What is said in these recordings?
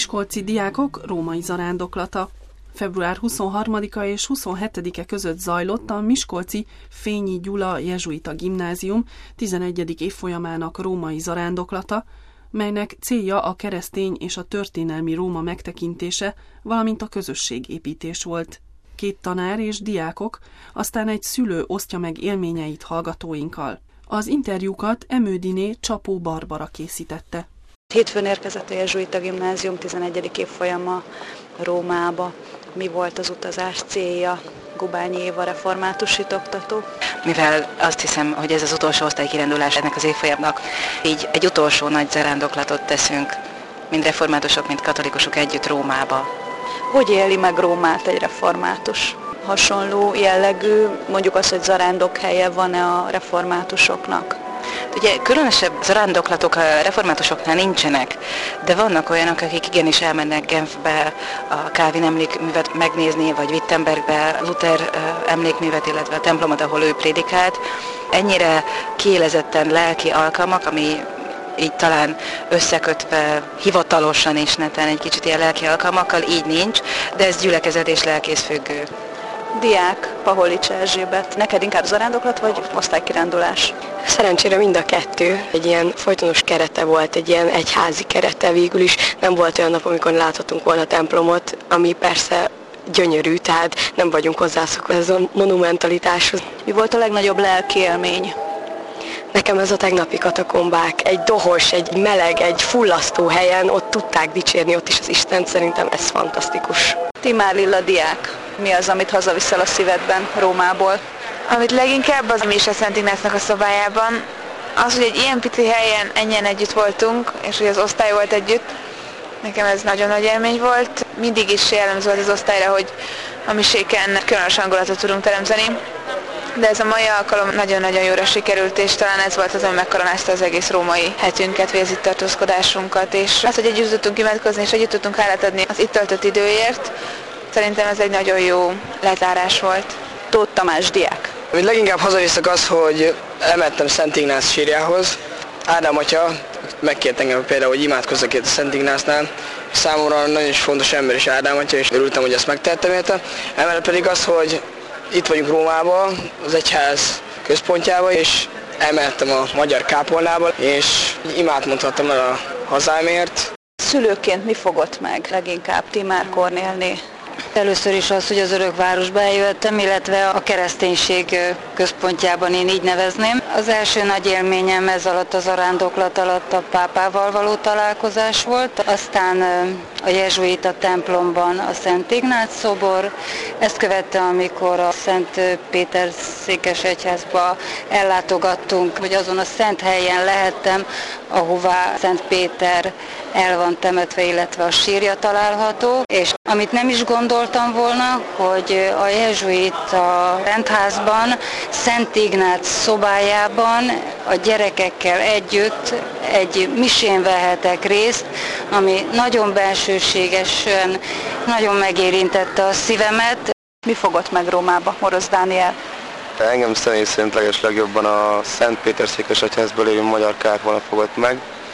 miskolci diákok római zarándoklata. Február 23-a és 27-e között zajlott a miskolci Fényi Gyula jezsuita gimnázium 11. évfolyamának római zarándoklata, melynek célja a keresztény és a történelmi Róma megtekintése, valamint a közösségépítés volt. 2 tanár és diákok, aztán egy szülő osztja meg élményeit hallgatóinkkal. Az interjúkat Emődiné Csapó Barbara készítette. Hétfőn érkezett a jezsuita gimnázium 11. évfolyama Rómába. Mi volt az utazás célja? Gubányi Éva református hitoktató. Mivel azt hiszem, hogy ez az utolsó osztálykirendulás ennek az évfolyamnak, így egy utolsó nagy zarándoklatot teszünk, mind reformátusok, mind katolikusok együtt Rómába. Hogy éli meg Rómát egy református? Hasonló jellegű, mondjuk az, hogy zarándok helye van-e a reformátusoknak? Ugye különösebb zarándoklatok a reformátusoknál nincsenek, de vannak olyanok, akik igenis elmennek Genfbe a Calvin emlékművet megnézni, vagy Wittenbergbe Luther emlékművet, illetve a templomot, ahol ő prédikált. Ennyire kiélezetten lelki alkalmak, ami így talán összekötve hivatalosan is netán egy kicsit ilyen lelki alkalmakkal, így nincs, de ez gyülekezet és lelkész függő. Diák, Paholics Erzsébet, neked inkább zarándoklat vagy osztálykirándulás? Szerencsére mind a kettő. Egy ilyen folytonos kerete volt, egy ilyen egyházi kerete végül is. Nem volt olyan nap, amikor láthatunk volna templomot, ami persze gyönyörű, tehát nem vagyunk hozzászokva ez a monumentalitáshoz. Mi volt a legnagyobb lelki élmény? Nekem ez a tegnapi katakombák, egy dohos, egy meleg, egy fullasztó helyen, ott tudták dicsérni ott is az Istent, szerintem ez fantasztikus. Timár Lilla diák, mi az, amit hazaviszel a szívedben Rómából? Amit leginkább az, ami is a Szent Ignácnak a szobájában, az, hogy egy ilyen pici helyen ennyien együtt voltunk, és hogy az osztály volt együtt, nekem ez nagyon nagy élmény volt. Mindig is jellemző volt az osztályra, hogy a miséken különös hangulatot tudunk teremteni, de ez a mai alkalom nagyon-nagyon jóra sikerült, és talán ez volt az, ami megkoronázta az egész római hetünket, vagy az itt tartózkodásunkat, és az, hogy együtt tudtunk imádkozni, és együtt tudtunk hálát adni az itt töltött időért, szerintem ez egy nagyon jó lezárás volt. Tóth Tamás diák. Amit leginkább hazaviszek az, hogy elmentem Szent Ignác sírjához. Ádám atya megkért engem például, hogy imádkozzak itt a Szent Ignácnál. Számomra nagyon is fontos ember is Ádám atya, és örültem, hogy ezt megtettem érte. Emellett pedig az, hogy itt vagyunk Rómában, az egyház központjában, és elmehettem a magyar kápolnába, és imát mondhattam el a hazámért. Szülőként mi fogott meg leginkább Timár Kornélné? Először is az, hogy az örökvárosba eljöttem, illetve a kereszténység központjában, én így nevezném. Az első nagy élményem ez alatt a zarándoklat alatt a pápával való találkozás volt, aztán a jezsuita templomban a Szent Ignác szobor, ezt követte, amikor a Szent Péter székesegyházba ellátogattunk, hogy azon a szent helyen lehettem, ahová Szent Péter el van temetve, illetve a sírja található, és amit nem is gondoltam volna, hogy a jezsuita rendházban, Szent Ignác szobájában a gyerekekkel együtt egy misén vehetek részt, ami nagyon bensőségesen, nagyon megérintette a szívemet. Mi fogott meg Rómába, Moroz Dániel? Engem személy szerint legjobban a Szent Péter székesegyházban lévő magyar kápolna fogott meg.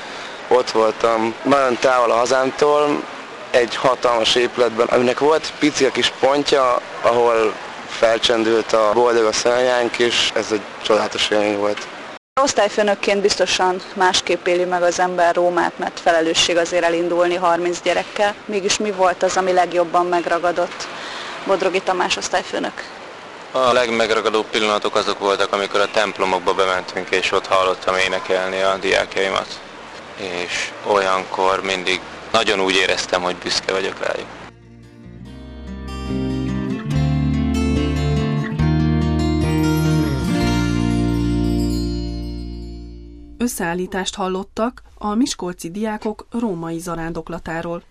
Ott voltam nagyon távol a hazámtól, egy hatalmas épületben, aminek volt pici a kis pontja, ahol felcsendült a boldog a szemanyánk, és ez egy csodálatos élmény volt. Osztályfőnökként biztosan másképp éli meg az ember Rómát, mert felelősség azért elindulni 30 gyerekkel. Mégis mi volt az, ami legjobban megragadott? Bodrogi Tamás osztályfőnök. A legmegragadóbb pillanatok azok voltak, amikor a templomokba bementünk, és ott hallottam énekelni a diákjaimat. És olyankor mindig nagyon úgy éreztem, hogy büszke vagyok rájuk. Összeállítást hallottak a miskolci diákok római zarándoklatáról.